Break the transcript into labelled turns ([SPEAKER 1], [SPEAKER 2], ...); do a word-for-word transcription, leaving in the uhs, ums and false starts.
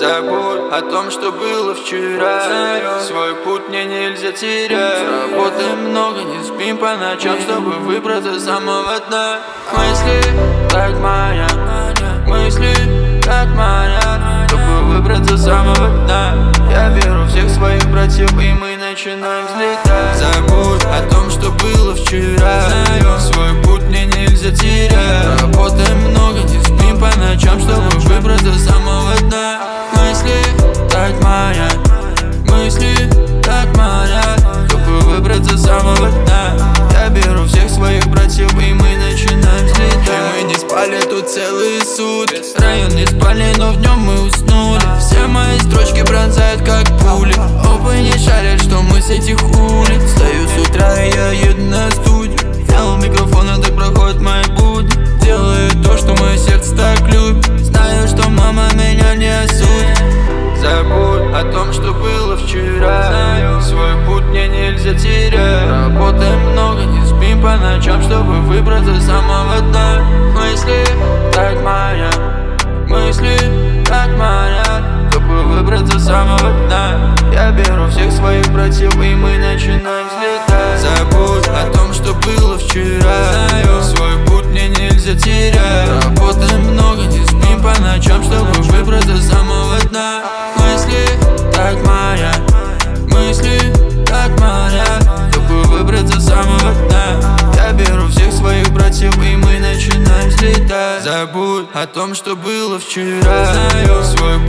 [SPEAKER 1] Забудь о том, что было вчера. Свой путь мне нельзя терять. Работаем много, не спим по ночам, чтобы выбраться с самого дна. Мысли так манят, мысли так манят, чтобы выбраться с самого дна. Я беру всех своих братьев, и мы начинаем взлетать. Забудь о том, что было вчера. Свой путь мне нельзя терять. Работаем много, не спим по ночам, чтобы выбраться с самого дна. Мысли так манят, мысли так манят, чтобы выбраться с самого дна. Я беру всех своих братьев, и мы начинаем взлетать. И мы не спали тут целые сутки. Район не спали, но в нем мы уснули. Все мои строчки пронзают как пули. Опы не шарят, что мы с этих улиц. Встаю с утра, и я еду на студию. Взял микрофон, и так проходят мои будни. Делаю то, что мое сердце так любит. Знаю, что мама меня не осудит. Забудь о том, что было вчера. Свой путь мне нельзя терять. Работаем много, не спим по ночам, чтобы выбраться с самого дна. Мысли так манят, мысли так манят, чтобы выбраться с самого дна. Я беру всех своих братьев, и мы начинаем взлетать. Забудь о том, что было вчера. Свой путь мне нельзя терять. Работаем много, не спим по ночам, чтобы выбраться с самого дна. Мысли так манят, мысли так манят, чтобы выбраться с самого дна. Я беру всех своих братьев, и мы начинаем взлетать. Забудь о том, что было вчера. Свой